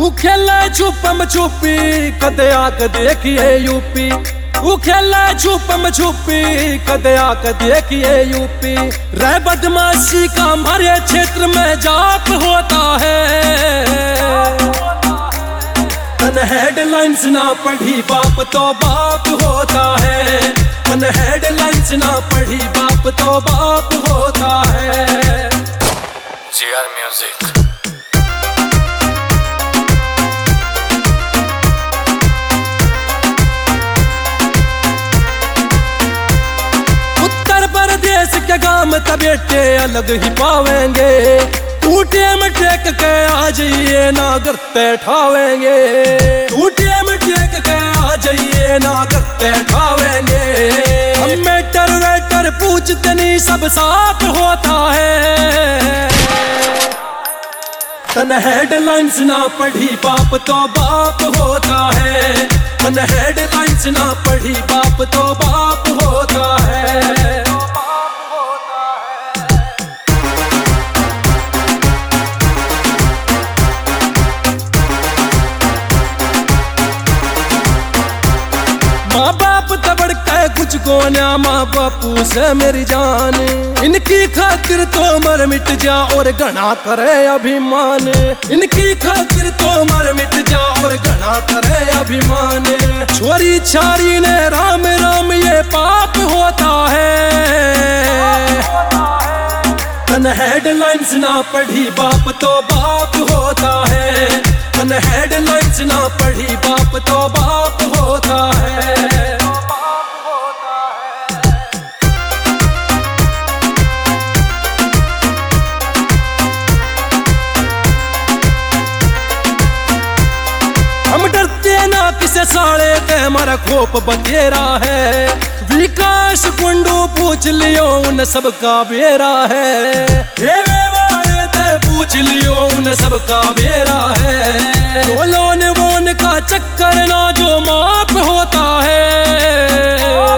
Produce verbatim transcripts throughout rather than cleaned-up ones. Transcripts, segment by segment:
तू खेले छुपम छुपी कदे आक देखिए यूपी। तू खेले छुपम छुपी कदे आक देखिए यूपी। रे बदमाशी का हमारे क्षेत्र में जाप होता है। तन हेडलाइंस ना पढ़ी बाप तो बाप होता है। तन हेडलाइंस ना पढ़ी बाप तो बाप होता है। G R music. के गांव बेटे अलग ही पावेंगे। टूटे में टेक के आ जाइए ना करते ठावेंगे। टूटे में टेक के आ जाइए ना करते ठावेंगे। हम मेटर वेटर पूछते नहीं सब साफ होता है। तन हेडलाइंस ना पढ़ी बाप तो बाप होता है। तन हेडलाइंस ना पढ़ी बाप तो बाप होता है। माँ बाप तबड़ के कुछ गोन्या माँ बापू से मेरी जान। इनकी खातिर तो मर मिट जा और घना करे अभिमान। इनकी खातिर तो मर मिट जा और घना करे अभिमान। छोरी छारी ने राम राम ये पाप होता है। तन हेडलाइंस ना पढ़ी बाप तो बाप होता है। तन हेडलाइंस ना पढ़ी बाप तो बाप होता है। हम डरते ना किसे साले के हमारा खोप बतेरा है। विकास कुंडू पूछ लियो उन सबका बेरा है। पूछ लियो उन सबका बेरा है। लोन वोन का चक्कर ना जो माप होता है।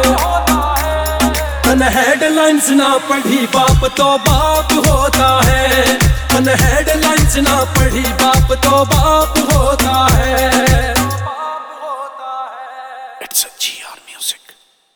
तन हेडलाइंस ना पढ़ी बाप तो बाप होता है। तन हेडलाइंस ना पढ़ी बाप तो बाप होता है। It's a ji